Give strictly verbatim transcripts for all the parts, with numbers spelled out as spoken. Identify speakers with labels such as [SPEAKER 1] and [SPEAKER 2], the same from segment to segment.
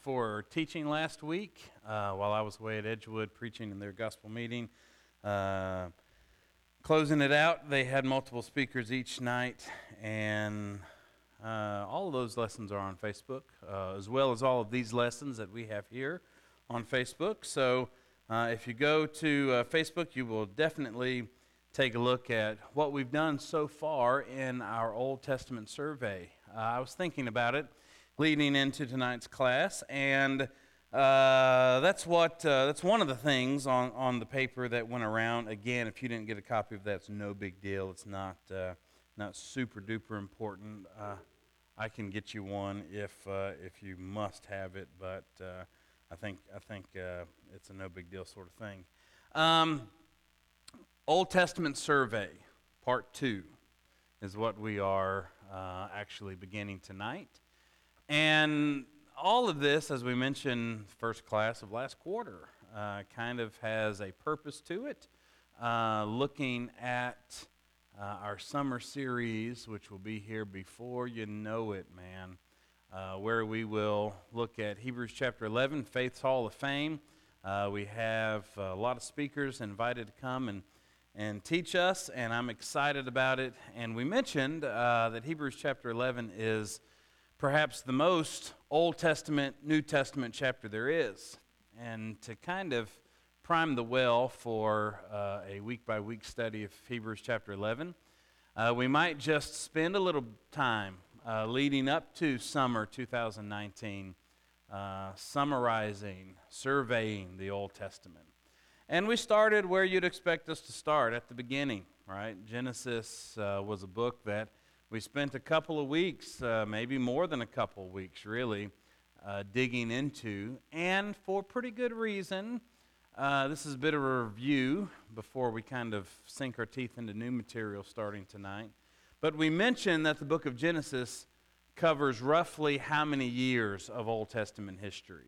[SPEAKER 1] for teaching last week uh, while I was away at Edgewood preaching in their gospel meeting. Uh, closing it out, they had multiple speakers each night, and uh, all of those lessons are on Facebook, uh, as well as all of these lessons that we have here on Facebook. So uh, if you go to uh, Facebook, you will definitely take a look at what we've done so far in our Old Testament survey. Uh, I was thinking about it leading into tonight's class, and uh, that's what uh, that's one of the things on, on the paper that went around. Again, if you didn't get a copy of that, it's no big deal. It's not uh, not super duper important. Uh, I can get you one if uh, if you must have it, but uh, I think I think uh, it's a no big deal sort of thing. Um, Old Testament survey, part two, is what we are uh, actually beginning tonight. And all of this, as we mentioned, first class of last quarter, uh, kind of has a purpose to it, uh, looking at uh, our summer series, which will be here before you know it, man, uh, where we will look at Hebrews chapter eleven, Faith's Hall of Fame. Uh, we have a lot of speakers invited to come and, and teach us, and I'm excited about it. And we mentioned uh, that Hebrews chapter eleven is perhaps the most Old Testament, New Testament chapter there is. And to kind of prime the well for uh, a week-by-week study of Hebrews chapter eleven, uh, we might just spend a little time uh, leading up to summer two thousand nineteen, uh, summarizing, surveying the Old Testament. And we started where you'd expect us to start, at the beginning, right? Genesis uh, was a book that we spent a couple of weeks, uh, maybe more than a couple of weeks, really, uh, digging into, and for pretty good reason. Uh, this is a bit of a review before we kind of sink our teeth into new material starting tonight. But we mentioned that the book of Genesis covers roughly how many years of Old Testament history?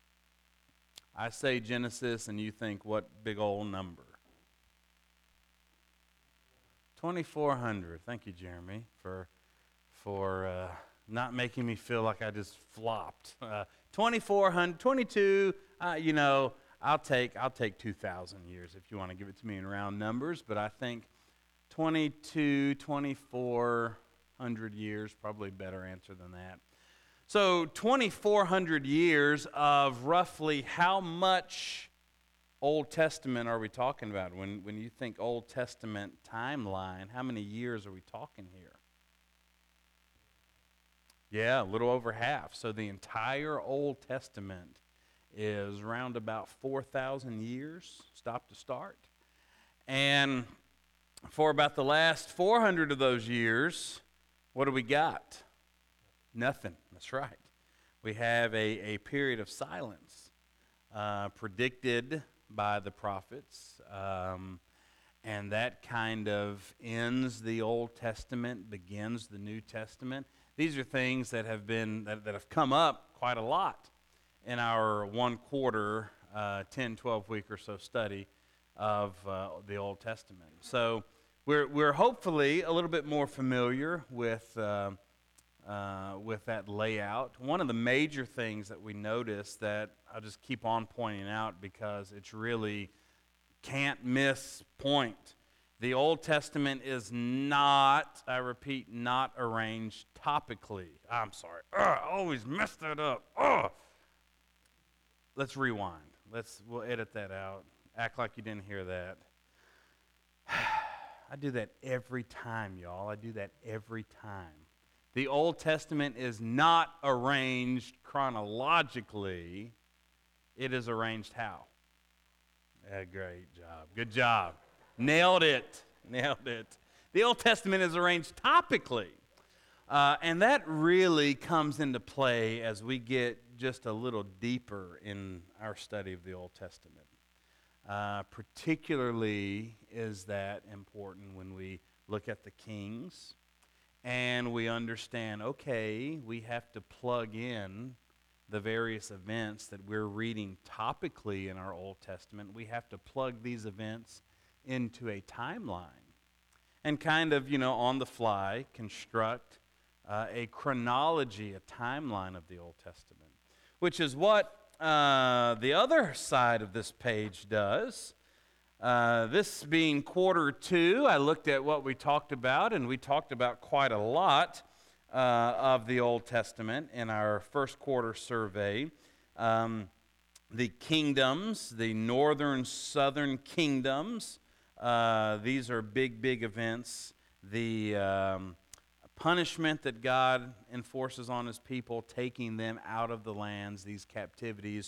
[SPEAKER 1] I say Genesis, and you think, what big old number? twenty-four hundred. Thank you, Jeremy, for for uh, not making me feel like I just flopped. Uh, twenty-four hundred, twenty-two. Uh, you know, I'll take I'll take two thousand years if you want to give it to me in round numbers. But I think twenty-two, twenty-four hundred years, probably a better answer than that. So twenty-four hundred years of roughly how much Old Testament are we talking about? When when you think Old Testament timeline, how many years are we talking here? Yeah, a little over half. So the entire Old Testament is around about four thousand years, stop to start. And for about the last four hundred of those years, what do we got? Nothing. That's right. We have a, a period of silence uh, predicted by the prophets, um, and that kind of ends the Old Testament, begins the New Testament. These are things that have been that, that have come up quite a lot in our one quarter, uh, ten, twelve week or so study of uh, the Old Testament. So we're we're hopefully a little bit more familiar with uh, uh, with that layout. One of the major things that we notice that I'll just keep on pointing out because it's really can't miss point. The Old Testament is not, I repeat, not arranged topically. I'm sorry. Ugh, I always mess that up. Ugh. Let's rewind. Let's we'll edit that out. Act like you didn't hear that. I do that every time, y'all. I do that every time. The Old Testament is not arranged chronologically. It is arranged how? Yeah, great job. Good job. Nailed it. Nailed it. The Old Testament is arranged topically. Uh, and that really comes into play as we get just a little deeper in our study of the Old Testament. Uh, particularly is that important when we look at the Kings and we understand, okay, we have to plug in the various events that we're reading topically in our Old Testament. We have to plug these events into a timeline and kind of, you know, on the fly construct uh, a chronology, a timeline of the Old Testament. which is what uh, the other side of this page does. Uh, this being quarter two, I looked at what we talked about, and we talked about quite a lot uh, of the Old Testament in our first quarter survey. Um, the kingdoms, the northern, southern kingdoms, uh, these are big, big events. The um, punishment that God enforces on his people, taking them out of the lands, these captivities,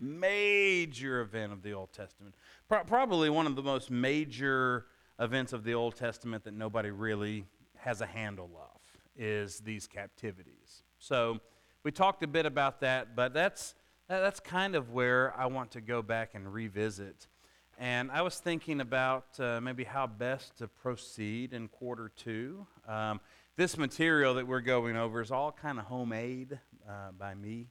[SPEAKER 1] major event of the Old Testament. Pro- probably one of the most major events of the Old Testament that nobody really has a handle of is these captivities. So we talked a bit about that, but that's that's kind of where I want to go back and revisit. And I was thinking about uh, maybe how best to proceed in quarter two. Um, this material that we're going over is all kind of homemade uh, by me.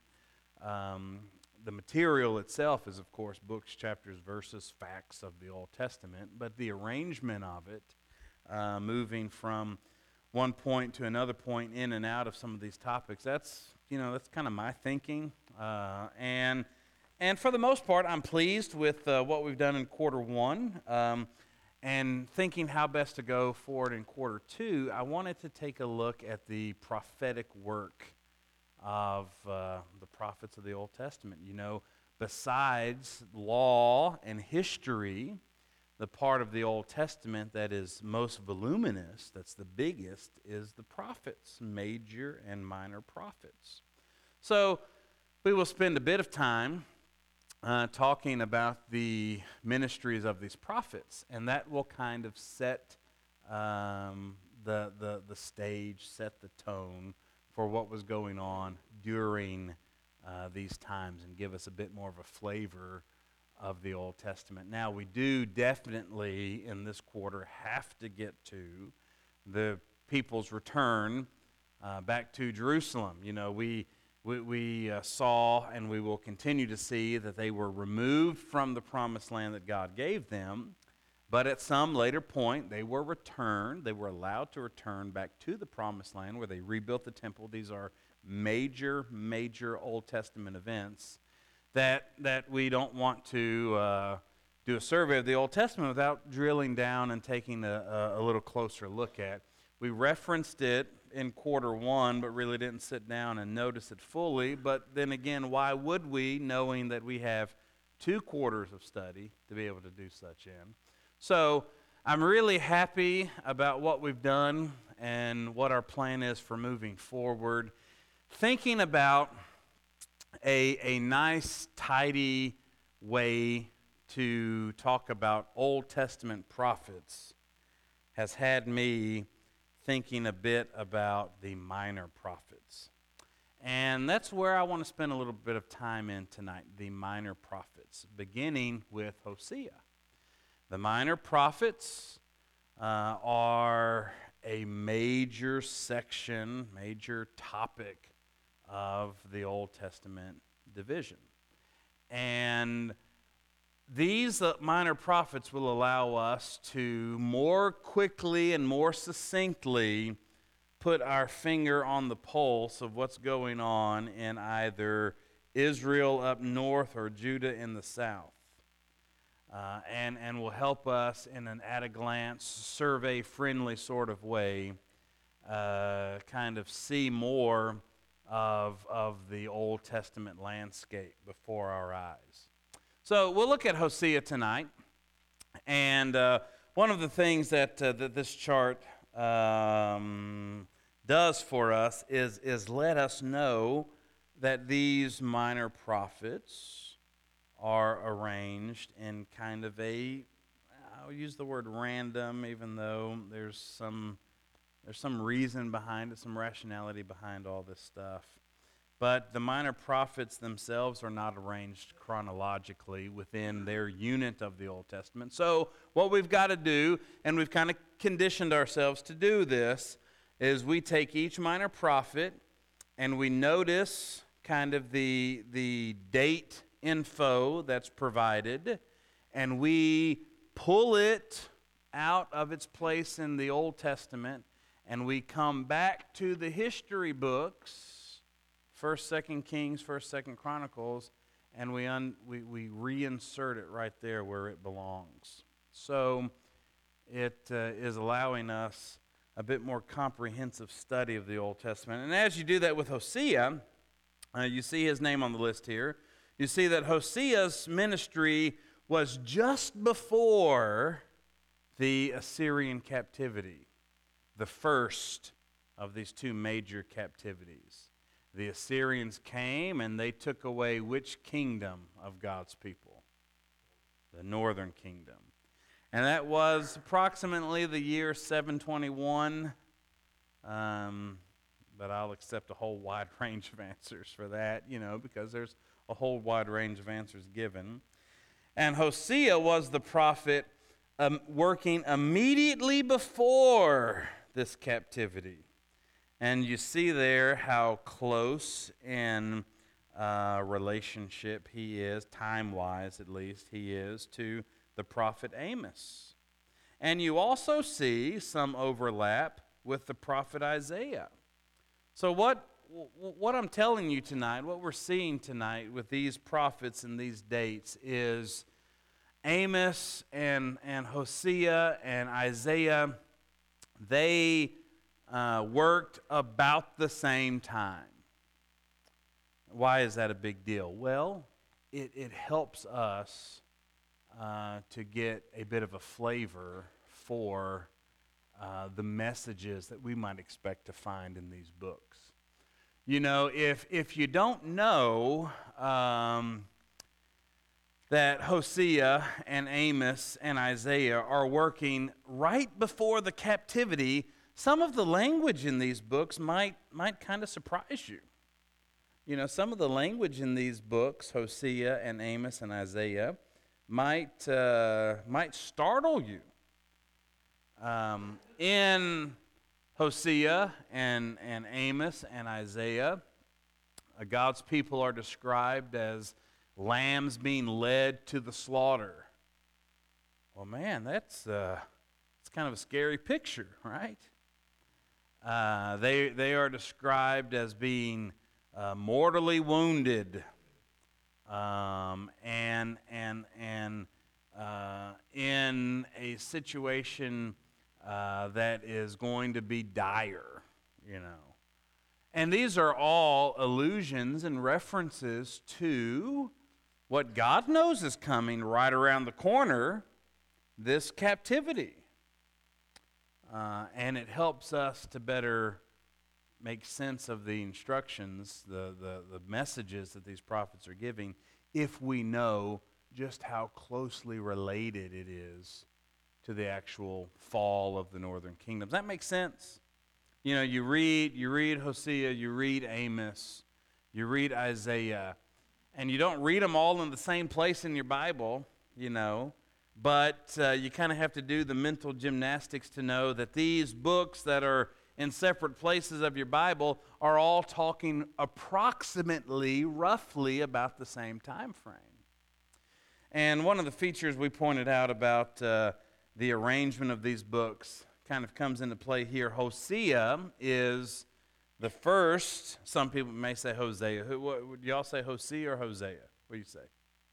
[SPEAKER 1] Um, The material itself is, of course, books, chapters, verses, facts of the Old Testament, but the arrangement of it, uh, moving from one point to another point in and out of some of these topics, that's, you know, that's kind of my thinking. Uh, and and for the most part, I'm pleased with uh, what we've done in quarter one. Um, and thinking how best to go forward in quarter two, I wanted to take a look at the prophetic work of uh, the prophets of the Old Testament. You know, besides law and history, the part of the Old Testament that is most voluminous, that's the biggest, is the prophets, major and minor prophets. So we will spend a bit of time uh, talking about the ministries of these prophets, and that will kind of set um, the, the, the stage, set the tone for what was going on during uh, these times and give us a bit more of a flavor of the Old Testament. Now, we do definitely in this quarter have to get to the people's return uh, back to Jerusalem. You know, we we, we uh, saw and we will continue to see that they were removed from the promised land that God gave them. But at some later point, they were returned. They were allowed to return back to the promised land where they rebuilt the temple. These are major, major Old Testament events that that we don't want to uh, do a survey of the Old Testament without drilling down and taking a, a, a little closer look at. We referenced it in quarter one, but really didn't sit down and notice it fully. But then again, why would we, knowing that we have two quarters of study to be able to do such in? So I'm really happy about what we've done and what our plan is for moving forward. Thinking about a, a nice, tidy way to talk about Old Testament prophets has had me thinking a bit about the minor prophets. And that's where I want to spend a little bit of time in tonight, the minor prophets, beginning with Hosea. The minor prophets uh, are a major section, major topic of the Old Testament division. And these uh, minor prophets will allow us to more quickly and more succinctly put our finger on the pulse of what's going on in either Israel up north or Judah in the south. Uh, and, and will help us in an at-a-glance, survey-friendly sort of way uh, kind of see more of, of the Old Testament landscape before our eyes. So we'll look at Hosea tonight. And uh, one of the things that, uh, that this chart um, does for us is, is let us know that these minor prophets are arranged in kind of a, I'll use the word random, even though there's some there's some reason behind it, some rationality behind all this stuff. But the minor prophets themselves are not arranged chronologically within their unit of the Old Testament. So what we've got to do, and we've kind of conditioned ourselves to do this, is we take each minor prophet and we notice kind of the the date info that's provided, and we pull it out of its place in the Old Testament, and we come back to the history books First, Second Kings, First, Second Chronicles, and we, un, we, we reinsert it right there where it belongs. So it uh, is allowing us a bit more comprehensive study of the Old Testament. And as you do that with Hosea, uh, you see his name on the list here. You see that Hosea's ministry was just before the Assyrian captivity, the first of these two major captivities. The Assyrians came and they took away which kingdom of God's people? The northern kingdom. And that was approximately the year seven twenty-one. Um, but I'll accept a whole wide range of answers for that, you know, because there's a whole wide range of answers given. And Hosea was the prophet um, working immediately before this captivity. And you see there how close in uh, relationship he is, time-wise at least, he is to the prophet Amos. And you also see some overlap with the prophet Isaiah. So what, what I'm telling you tonight, what we're seeing tonight with these prophets and these dates is Amos and, and Hosea and Isaiah, they uh, worked about the same time. Why is that a big deal? Well, it, it helps us uh, to get a bit of a flavor for uh, the messages that we might expect to find in these books. You know, if, if you don't know um, that Hosea and Amos and Isaiah are working right before the captivity, some of the language in these books might, might kind of surprise you. You know, some of the language in these books, Hosea and Amos and Isaiah, might uh, might startle you. Um, in Hosea and, and Amos and Isaiah, uh, God's people are described as lambs being led to the slaughter. Well, man, that's uh, it's kind of a scary picture, right? Uh, they they are described as being uh, mortally wounded, um, and and and uh, in a situation uh, that is going to be dire, you know. And these are all allusions and references to what God knows is coming right around the corner, this captivity. Uh, and it helps us to better make sense of the instructions, the, the, the messages that these prophets are giving, if we know just how closely related it is to the actual fall of the northern kingdoms. That makes sense? You know, you read, you read Hosea, you read Amos, you read Isaiah, and you don't read them all in the same place in your Bible, you know, but uh, you kind of have to do the mental gymnastics to know that these books that are in separate places of your Bible are all talking approximately, roughly about the same time frame. And one of the features we pointed out about uh, the arrangement of these books kind of comes into play here. Hosea is the first. Some people may say Hosea. Who, what, would y'all say Hosea or Hosea? What do you say?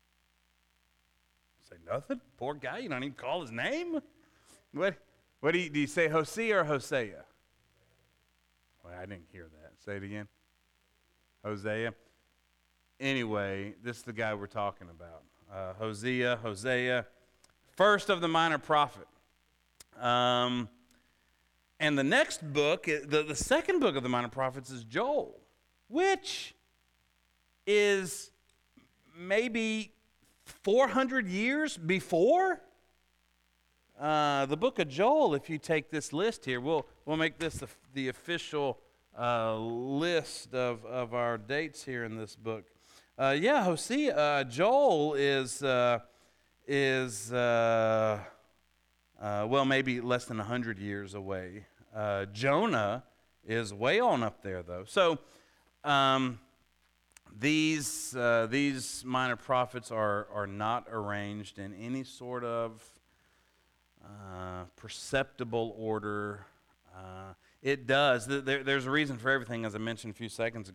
[SPEAKER 1] Say nothing? Poor guy, you don't even call his name? What, what do you, do you say Hosea or Hosea? Well, I didn't hear that. Say it again. Hosea. Anyway, this is the guy we're talking about. Uh, Hosea, Hosea, first of the minor prophet. Um, and the next book, the, the second book of the minor prophets is Joel, which is maybe four hundred years before uh, the book of Joel. If you take this list here, we'll we'll make this the, the official uh, list of, of our dates here in this book. Uh, yeah, Hosea, uh, Joel is uh, is uh, uh, well maybe less than a hundred years away. Uh, Jonah is way on up there though. So um, these uh, these minor prophets are are not arranged in any sort of uh, perceptible order. Uh, it does. There, there's a reason for everything, as I mentioned a few seconds ago.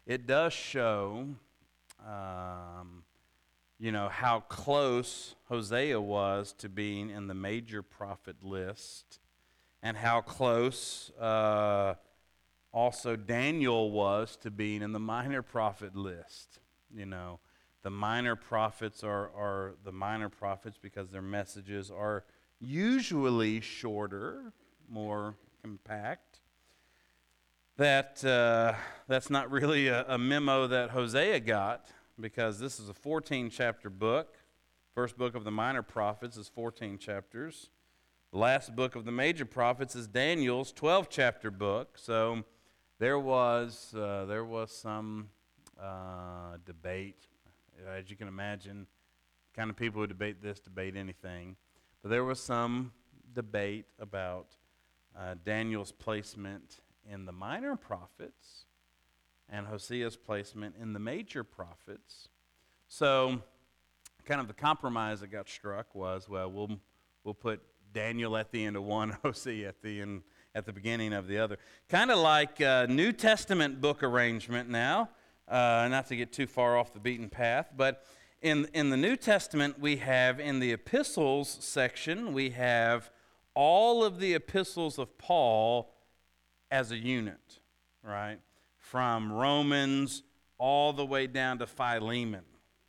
[SPEAKER 1] it does show, um, you know, how close Hosea was to being in the major prophet list, and how close uh, also Daniel was to being in the minor prophet list. You know, the minor prophets are, are the minor prophets because their messages are usually shorter, more compact. That uh, that's not really a, a memo that Hosea got, because this is a fourteen chapter book. First book of the minor prophets is fourteen chapters. The last book of the major prophets is Daniel's twelve chapter book. So there was uh, there was some uh, debate, as you can imagine. Kind of people who debate this debate anything, but there was some debate about uh, Daniel's placement in the minor prophets and Hosea's placement in the major prophets. So kind of the compromise that got struck was, well, we'll we'll put Daniel at the end of one, Hosea at the end, at the beginning of the other. Kind of like uh, New Testament book arrangement now, uh, not to get too far off the beaten path, but in, in the New Testament we have, in the epistles section, we have all of the epistles of Paul as a unit, right? From Romans all the way down to Philemon.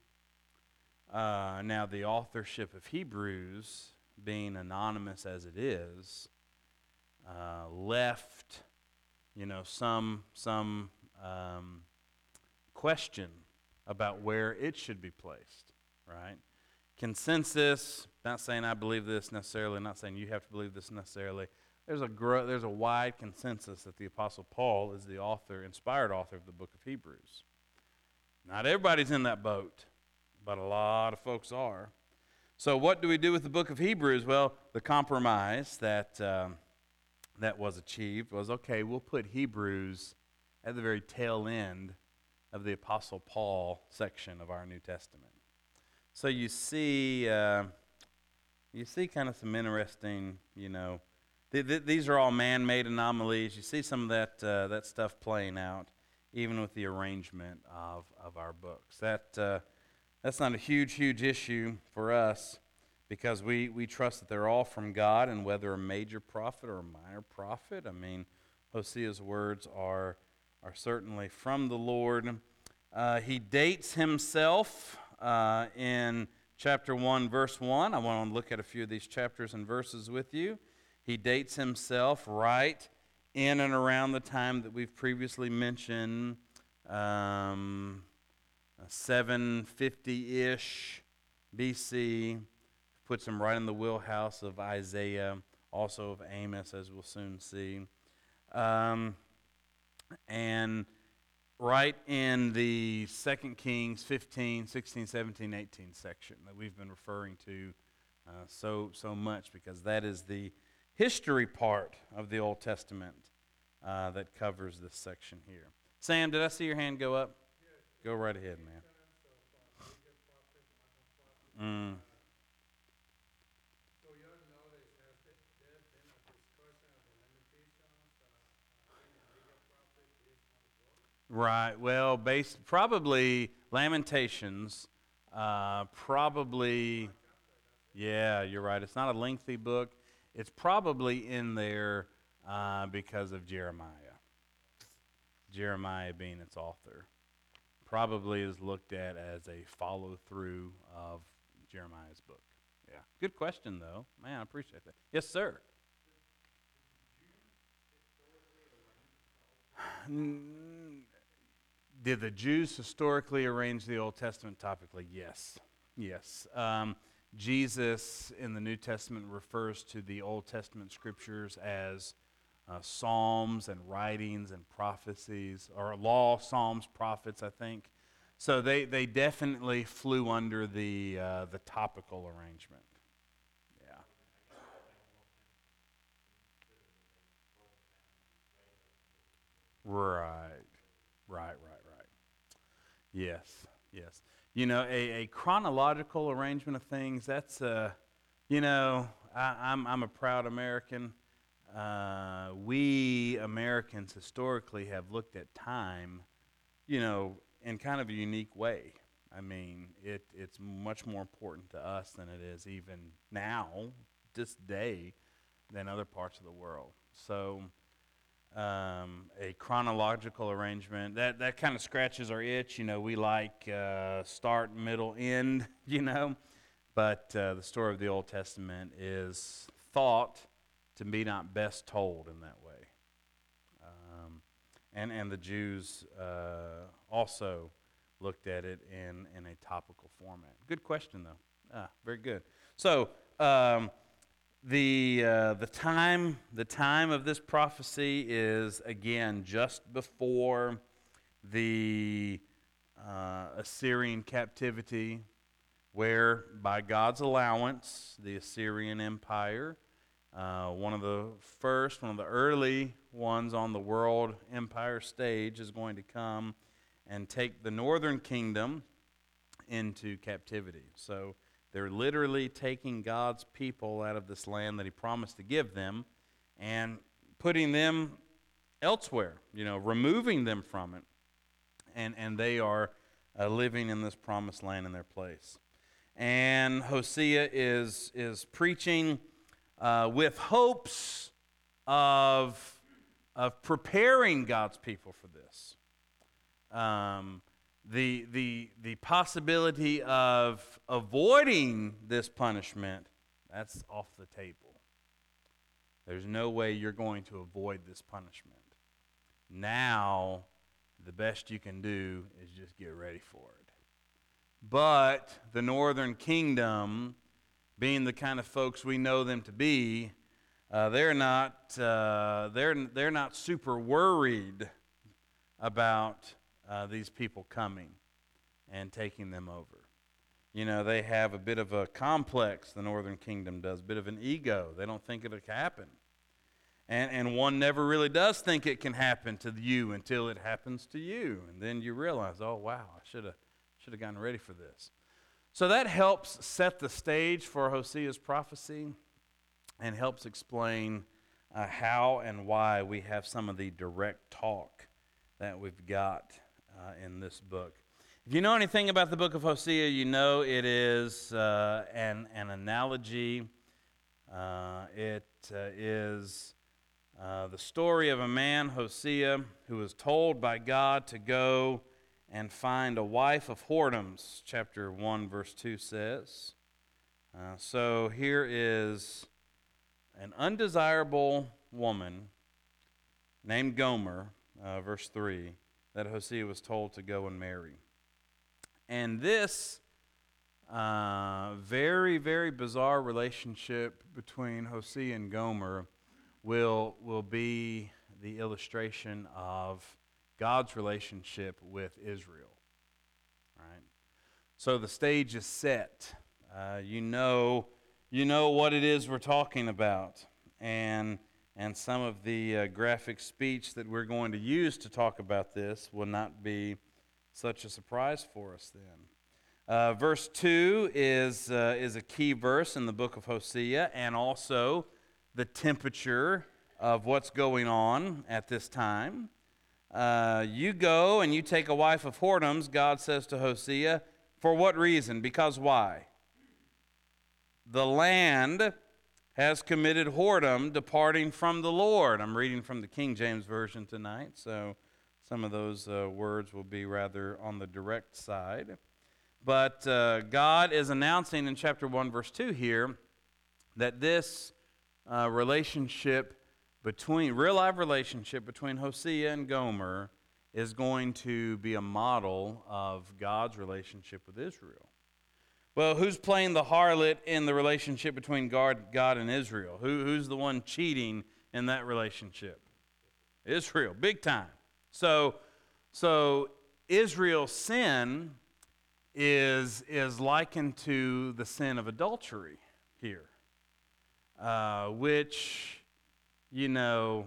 [SPEAKER 1] Uh, now, the authorship of Hebrews, being anonymous as it is, uh, left, you know, some some um, question about where it should be placed, right? Consensus, not saying I believe this necessarily, not saying you have to believe this necessarily. There's a gro- there's a wide consensus that the Apostle Paul is the author, inspired author of the book of Hebrews. Not everybody's in that boat, but a lot of folks are. So what do we do with the book of Hebrews? Well, the compromise that um, that was achieved was, okay, we'll put Hebrews at the very tail end of the Apostle Paul section of our New Testament. So you see, uh, you see kind of some interesting, you know, th- th- these are all man-made anomalies. You see some of that uh, that stuff playing out, even with the arrangement of of our books. That uh, that's not a huge, huge issue for us, because we we trust that they're all from God, and whether a major prophet or a minor prophet, I mean, Hosea's words are are certainly from the Lord. Uh, he dates himself uh, in chapter one, verse one. I want to look at a few of these chapters and verses with you. He dates himself right in and around the time that we've previously mentioned, um, seven fifty-ish B C, puts him right in the wheelhouse of Isaiah, also of Amos, as we'll soon see. Um, and right in the Second Kings fifteen, sixteen, seventeen, eighteen section that we've been referring to uh, so so much, because that is the history part of the Old Testament uh, that covers this section here. Sam, did I see your hand go up? Go right ahead, man. Mm. Right. Well, based probably Lamentations, uh, probably. Yeah, you're right. It's not a lengthy book. It's probably in there uh, because of Jeremiah. Jeremiah being its author, probably is looked at as a follow through of Jeremiah's book. Yeah. Good question, though. Man, I appreciate that. Yes, sir. Did the Jews historically arrange the Old Testament topically? Yes. Yes. Um, Jesus in the New Testament refers to the Old Testament scriptures as uh, psalms and writings and prophecies, or law, psalms, prophets, I think. So they, they definitely flew under the uh, the topical arrangement. Yeah. Right. Right, right, right. Yes, yes. You know, a, a chronological arrangement of things, that's, uh, you know, I, I'm, I'm a proud American. Uh, we Americans historically have looked at time you know, in kind of a unique way. I mean, it, it's much more important to us than it is even now, this day, than other parts of the world. So um, a chronological arrangement, that, that kind of scratches our itch. You know, we like uh, start, middle, end, you know. But uh, the story of the Old Testament is thought to be not best told in that way. Um, and, and the Jews uh, also looked at it in, in a topical format. Good question, though. Ah, very good. So um, the uh, the time the time of this prophecy is, again, just before the uh, Assyrian captivity, where by God's allowance, the Assyrian Empire, uh, one of the first, one of the early ones on the world empire stage, is going to come and take the northern kingdom into captivity. So they're literally taking God's people out of this land that he promised to give them and putting them elsewhere, you know, removing them from it. And, and they are uh, living in this promised land in their place. And Hosea is, is preaching uh, with hopes of, of preparing God's people for this. Um, the, the, the possibility of avoiding this punishment, that's off the table. There's no way you're going to avoid this punishment. Now, the best you can do is just get ready for it. But the northern kingdom, being the kind of folks we know them to be, uh, they're not uh, they're they're not super worried about uh, these people coming and taking them over. You know, they have a bit of a complex. The northern kingdom does, a bit of an ego. They don't think it'll happen, and and one never really does think it can happen to you until it happens to you, and then you realize, oh wow, I should have. Should have gotten ready for this. So that helps set the stage for Hosea's prophecy and helps explain uh, how and why we have some of the direct talk that we've got uh, in this book. If you know anything about the book of Hosea, you know it is uh, an, an analogy. Uh, it uh, is uh, the story of a man, Hosea, who was told by God to go and find a wife of whoredoms, chapter one, verse two says. Uh, so here is an undesirable woman named Gomer, uh, verse three, that Hosea was told to go and marry. And this uh, very, very bizarre relationship between Hosea and Gomer will, will be the illustration of God's relationship with Israel, right? So the stage is set. Uh, you know, you know what it is we're talking about, and and some of the uh, graphic speech that we're going to use to talk about this will not be such a surprise for us then. Uh, verse two is uh, is a key verse in the book of Hosea, and also the temperature of what's going on at this time. Uh, you go and you take a wife of whoredoms, God says to Hosea. For what reason? Because why? The land has committed whoredom, departing from the Lord. I'm reading from the King James Version tonight, so some of those uh, words will be rather on the direct side. But uh, God is announcing in chapter one, verse two here, that this uh, relationship between, real life relationship between Hosea and Gomer is going to be a model of God's relationship with Israel. Well, who's playing the harlot in the relationship between God, God and Israel? Who, who's the one cheating in that relationship? Israel, big time. So, so Israel's sin is, is likened to the sin of adultery here, uh, which... You know,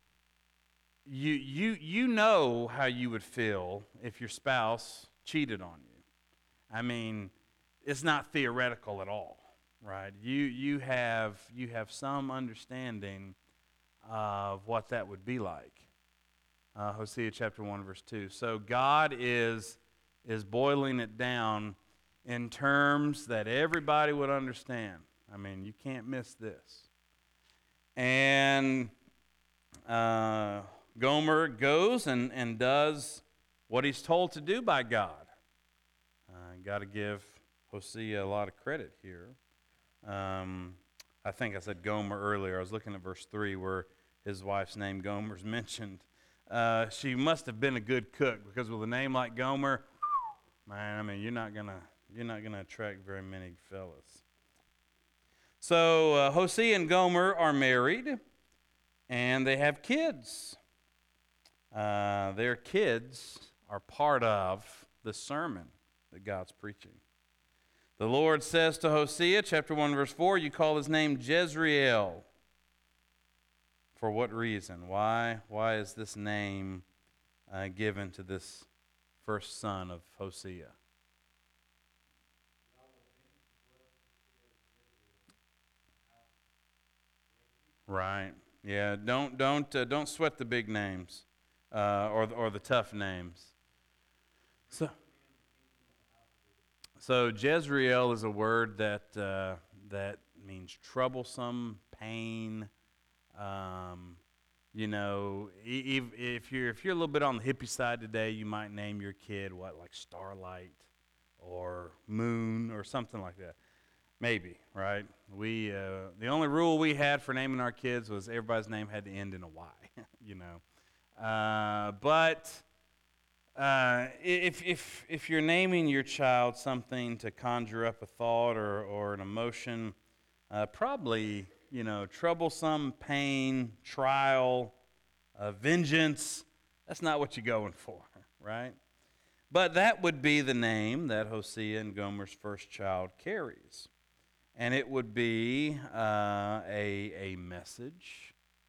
[SPEAKER 1] you you you know how you would feel if your spouse cheated on you. I mean, it's not theoretical at all, right? You you have you have some understanding of what that would be like. uh, Hosea chapter one, verse two. So God is, is boiling it down in terms that everybody would understand. I mean, you can't miss this. And uh, Gomer goes and, and does what he's told to do by God. Uh, got to give Hosea a lot of credit here. Um, I think I said Gomer earlier. I was looking at verse three where his wife's name Gomer is mentioned. Uh, she must have been a good cook, because with a name like Gomer, man, I mean, you're not gonna you're not gonna attract very many fellas. So uh, Hosea and Gomer are married, and they have kids. Uh, their kids are part of the sermon that God's preaching. The Lord says to Hosea, chapter one, verse four, you call his name Jezreel. For what reason? Why? Why is this name uh, given to this first son of Hosea? Right. Yeah. Don't don't uh, don't sweat the big names uh, or the, or the tough names. So. So Jezreel is a word that uh, that means troublesome, pain. Um, you know, if, if you're if you're a little bit on the hippie side today, you might name your kid what, like Starlight or Moon or something like that. Maybe, right? We uh, the only rule we had for naming our kids was everybody's name had to end in a Y. You know, uh, but. Uh, if, if, if you're naming your child something to conjure up a thought or, or an emotion, uh, probably, you know, troublesome, pain, trial, uh, vengeance, that's not what you're going for, right? But that would be the name that Hosea and Gomer's first child carries. And it would be uh, a, a message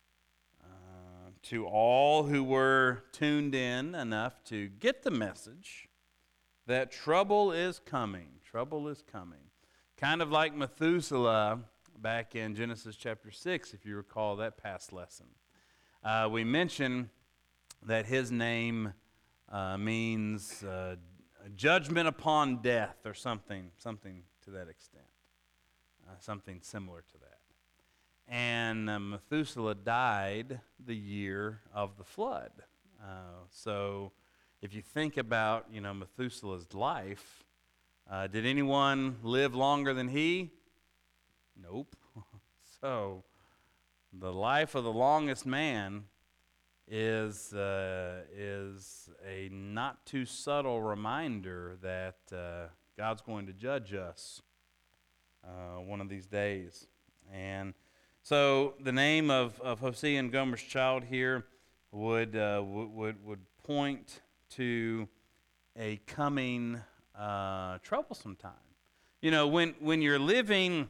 [SPEAKER 1] to all who were tuned in enough to get the message that trouble is coming. Trouble is coming. Kind of like Methuselah back in Genesis chapter six, if you recall that past lesson. Uh, we mentioned that his name uh, means uh, judgment upon death, or something, something to that extent, uh, something similar to that. And uh, Methuselah died the year of the flood. Uh, so if you think about, you know, Methuselah's life, uh, did anyone live longer than he? Nope. So the life of the longest man is, uh, is a not too subtle reminder that uh, God's going to judge us uh, one of these days. And so the name of, of Hosea and Gomer's child here would, uh, would, would point to a coming uh, troublesome time. You know, when, when you're living,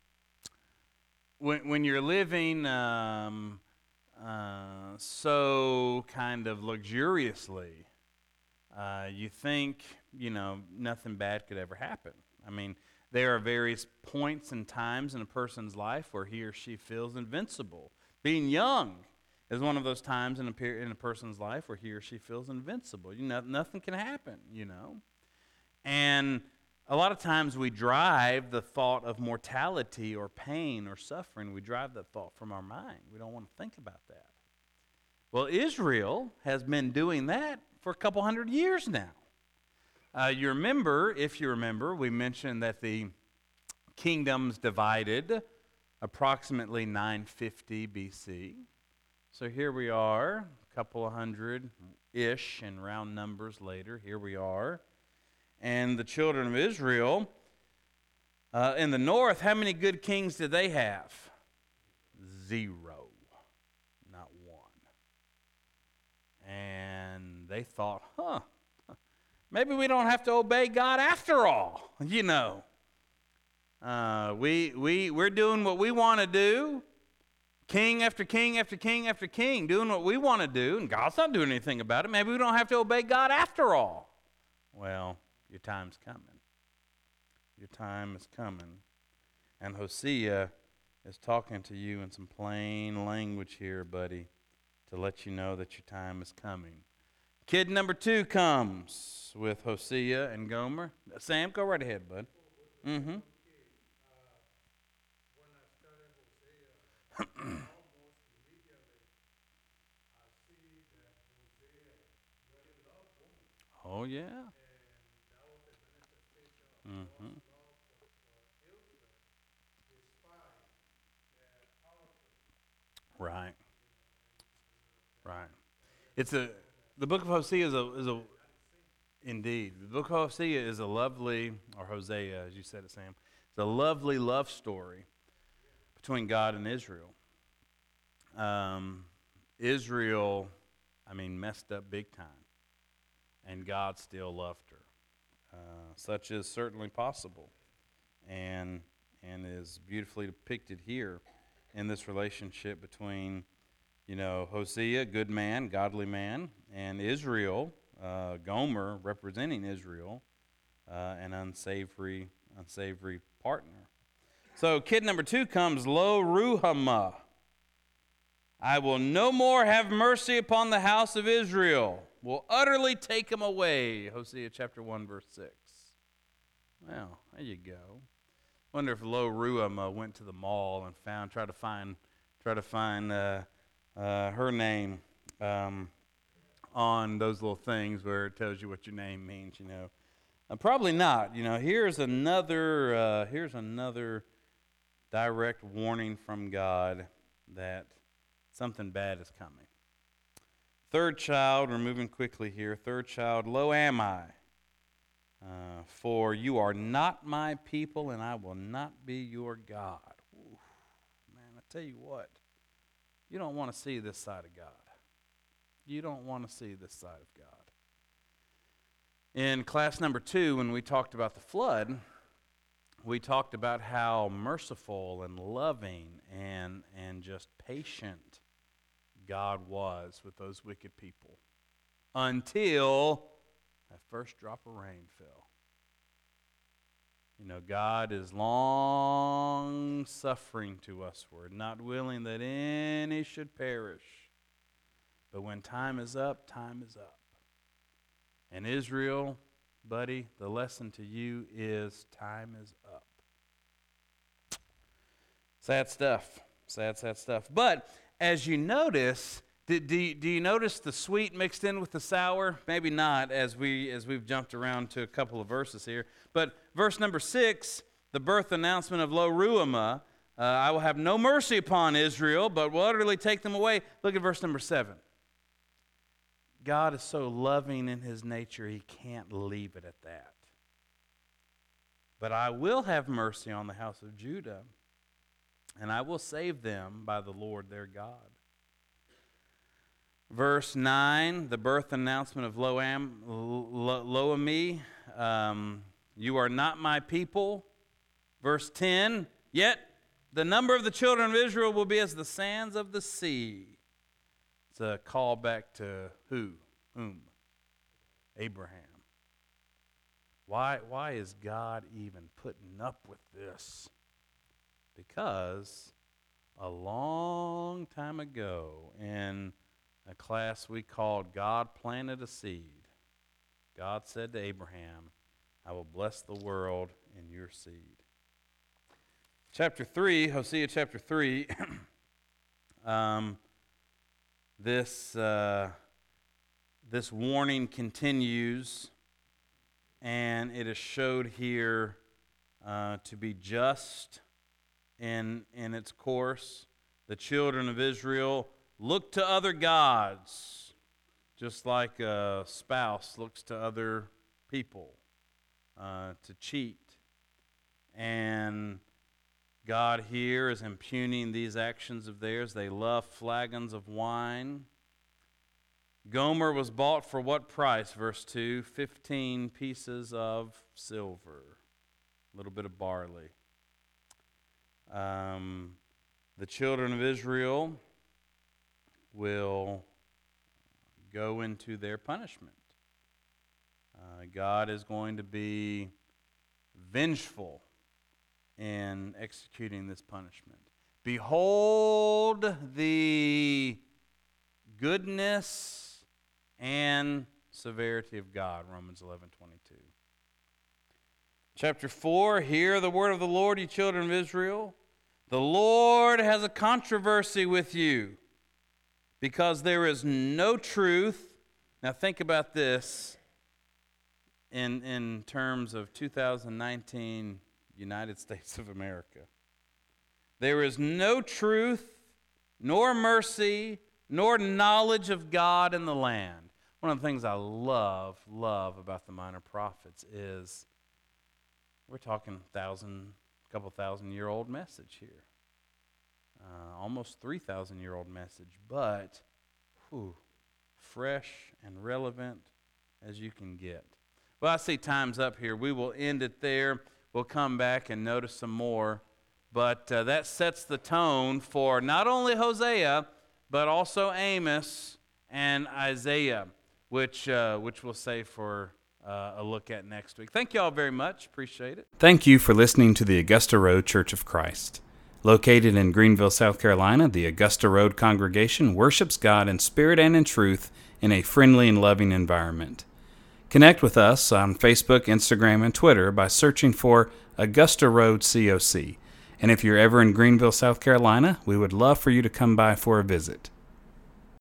[SPEAKER 1] when, when you're living um, uh, so kind of luxuriously, uh, you think, you know, nothing bad could ever happen. I mean, there are various points and times in a person's life where he or she feels invincible. Being young is one of those times in a, per- in a person's life where he or she feels invincible. You know, nothing can happen, you know. And a lot of times we drive the thought of mortality or pain or suffering, we drive that thought from our mind. We don't want to think about that. Well, Israel has been doing that for a couple hundred years now. Uh, you remember, if you remember, we mentioned that the kingdoms divided approximately nine fifty B C. So here we are, a couple of hundred-ish in round numbers later, here we are. And the children of Israel, uh, in the north, how many good kings did they have? Zero. Not one. And they thought, huh, maybe we don't have to obey God after all, you know. Uh, we, we, we're doing what we want to do, king after king after king after king, doing what we want to do, and God's not doing anything about it. Maybe we don't have to obey God after all. Well, your time's coming. Your time is coming. And Hosea is talking to you in some plain language here, buddy. to let you know that your time is coming. Kid number two comes with Hosea and Gomer. Sam, go right ahead, bud. Mm-hmm. Oh, yeah. Mm-hmm. Right. Right. It's a the book of Hosea is a is a indeed the book of Hosea is a lovely, or Hosea as you said it, Sam. It's a lovely love story between God and Israel. Um, Israel, I mean, messed up big time, and God still loved her. Uh, such is certainly possible, and and is beautifully depicted here in this relationship between, you know, Hosea, good man, godly man, and Israel, uh, Gomer, representing Israel, uh, an unsavory, unsavory partner. So kid number two comes, Lo Ruhamah. I will no more have mercy upon the house of Israel. Will utterly take them away. Hosea chapter one, verse six. Well, there you go. Wonder if Lo Ruhamah went to the mall and found, try to find, try to find uh, uh, her name um, on those little things where it tells you what your name means. You know, uh, probably not. You know, here's another, uh, here's another direct warning from God that something bad is coming. Third child, we're moving quickly here. Third child, Lo am I. Uh, for you are not my people, and I will not be your God. Ooh, man, I tell you what, you don't want to see this side of God. You don't want to see this side of God. In class number two, when we talked about the flood, we talked about how merciful and loving and, and just patient God was with those wicked people until that first drop of rain fell. You know, God is long suffering to usward, not willing that any should perish. But when time is up, time is up. And Israel, buddy, the lesson to you is time is up. Sad stuff. Sad, sad stuff. But as you notice, Do, do, you, do you notice the sweet mixed in with the sour? Maybe not, as, we, as we've jumped around to a couple of verses here. But verse number six, the birth announcement of Lo Ruhamah, uh, I will have no mercy upon Israel, but will utterly take them away. Look at verse number seven. God is so loving in his nature, he can't leave it at that. But I will have mercy on the house of Judah, and I will save them by the Lord their God. Verse nine, the birth announcement of Lo-am, Lo, Lo-ami, um, you are not my people. Verse ten, yet the number of the children of Israel will be as the sands of the sea. It's a call back to who? Whom? Abraham. Why, why is God even putting up with this? Because a long time ago in a class we called God Planted a Seed, God said to Abraham, I will bless the world in your seed. Chapter three, Hosea chapter three, um, this, uh, this warning continues, and it is showed here uh, to be just in, in its course. The children of Israel look to other gods, just like a spouse looks to other people uh, to cheat. And God here is impugning these actions of theirs. They love flagons of wine. Gomer was bought for what price? Verse two, fifteen pieces of silver, a little bit of barley. Um, the children of Israel will go into their punishment. Uh, God is going to be vengeful in executing this punishment. Behold the goodness and severity of God, Romans eleven twenty-two. Chapter four, hear the word of the Lord, you children of Israel. The Lord has a controversy with you, because there is no truth. Now think about this in, in terms of two thousand nineteen United States of America. There is no truth, nor mercy, nor knowledge of God in the land. One of the things I love, love about the minor prophets is we're talking thousand, couple thousand year old message here. Uh, almost three thousand year old message, but whew, fresh and relevant as you can get. Well, I see time's up here. We will end it there. We'll come back and notice some more. But uh, that sets the tone for not only Hosea, but also Amos and Isaiah, which uh, which we'll save for uh, a look at next week. Thank you all very much. Appreciate it.
[SPEAKER 2] Thank you for listening to the Augusta Road Church of Christ. Located in Greenville, South Carolina, the Augusta Road congregation worships God in spirit and in truth in a friendly and loving environment. Connect with us on Facebook, Instagram, and Twitter by searching for Augusta Road C O C. And if you're ever in Greenville, South Carolina, we would love for you to come by for a visit.